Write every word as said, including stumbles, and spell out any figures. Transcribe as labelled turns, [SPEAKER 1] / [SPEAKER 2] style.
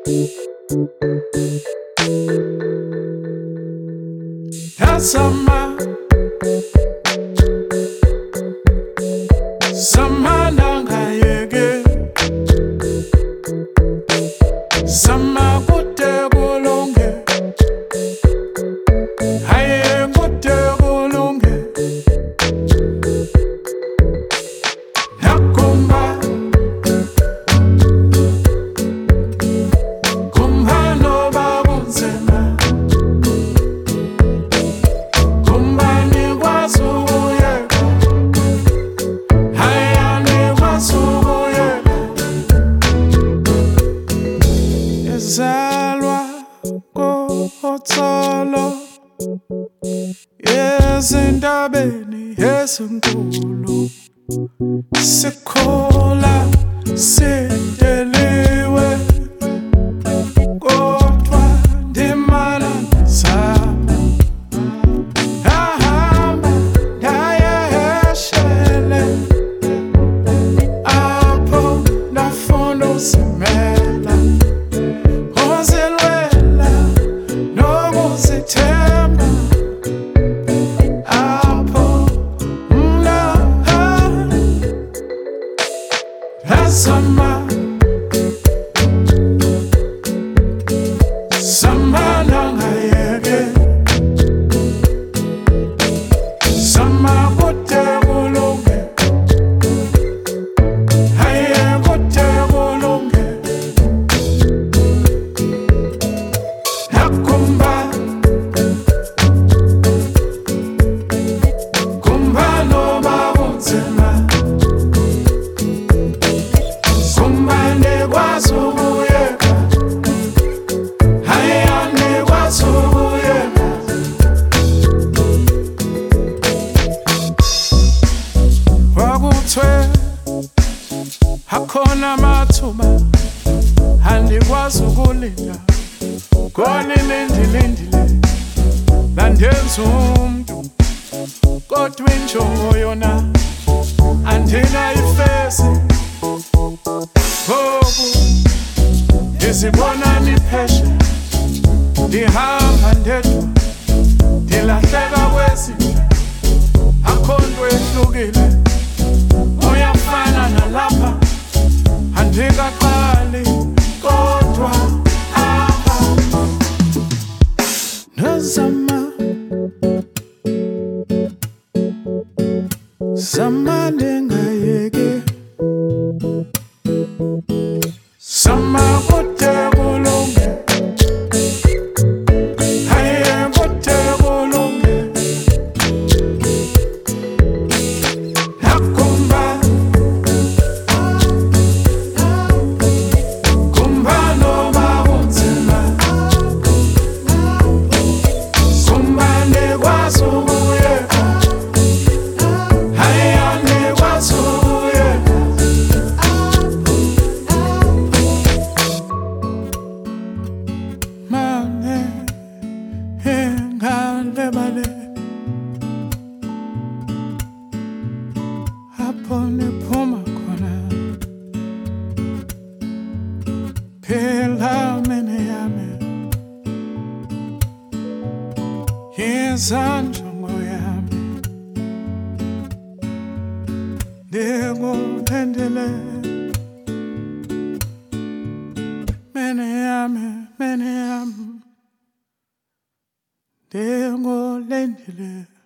[SPEAKER 1] Sama Sama nangayeke Sama kude kulunge Haye kude kulunge Nakumba Kumba no babunzema Kumba ni kwazuyeka Haya ni kwazuyeka Ezalwa kohotsolo Ezindabeni ezinkulu Sikhola sideliwe kodwa ndimana zami Ahamba ndayeshele apho ndafunda uzimela uzilwela nokuzithemba apho mna Sama Sama nangayeke Sama kude kulunge Haye kude kulunge Nakumba Kumba no babunzema Kumba nekwazuyeka Haya nekwazuyeka Wakuthwe akhona amathuba andikwazi ukulinda khona ilindilindile landenza umntu kodwa injongo yona andinayifesi Gogo Ndizibona nipheshe Ndihamba ndedwa Ndilahleka kwezinto Akho nto ehlukile Uyafana nalapha Andikaqali kodwa apha Nazama Sama nengayeke Sama kude kulunge Haye kude kulunge Nakumba Kumba no babunzema Kumba nekwazuyeka Haya nekwazuyeka Mane engale bale Hapo niphuma khona Phela mene yami Yezanjongo yami Ndikuthandele Mene yami mene yami Ndikuthandele